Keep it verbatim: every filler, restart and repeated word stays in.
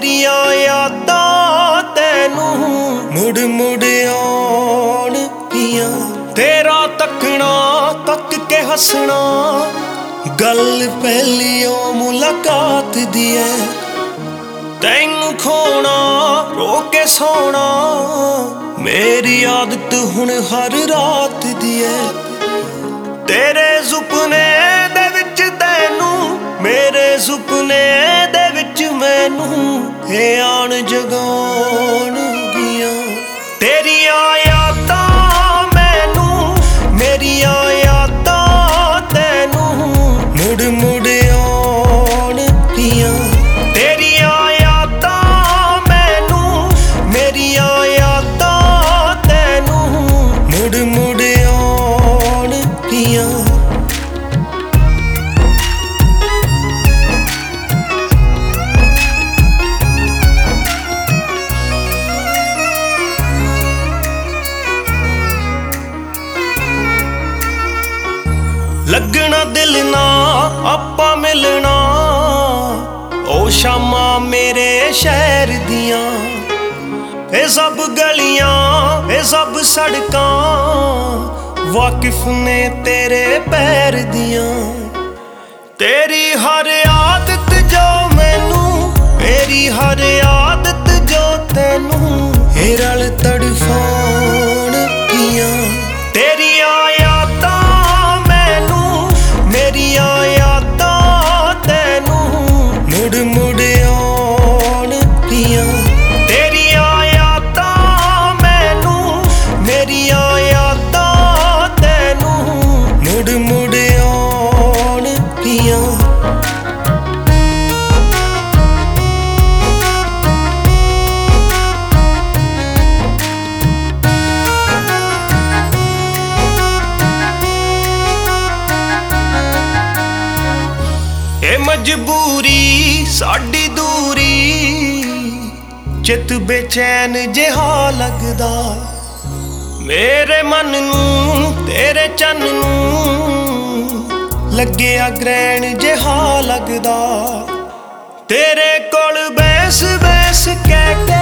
तेरियां यादां तैनू मुड़ मुड़ आउणगियां। तेरा तकना तक के हसना गल पहली ओ मुलाकात दी है। तैनू खोना रो के सोना मेरी आदत हुण हर रात दी है। तेरे सुपने दे विच तैनू मेरे सुपने दे विच मैनू हे आन जगाउणगियां। तेरियां यादां मैनू मेरियां यादां तैनू मुड़ मुड़ आउणगियां। तेरियां यादां मैनू मेरियां यादां तैनू मुड़ मुड़ आउणगियां। लगना दिल ना आपां मिलना ओ शामां मेरे शहर दियां। ए सब गलियां ए सब सड़कां वाकिफ ने तेरे पैर दियां। तेरी हर आदत जो मैनू मेरी हर आदत जो तैनू ए रल तड़फाउणगियां। तेरियां मेरियां यादां तैनू मुड़ मुड़ आउणगियां। तेरियां यादां मैनू मेरियां यादां तैनू मुड़ मुड़ आउणगियां। ए मजबूरी साडी दूरी चित बेचैन जिहा लगदा। मेरे मन नू तेरे चन नू लग्गिया ग्रहण जिहा लगदा। तेरे कोल बैस बैस कह के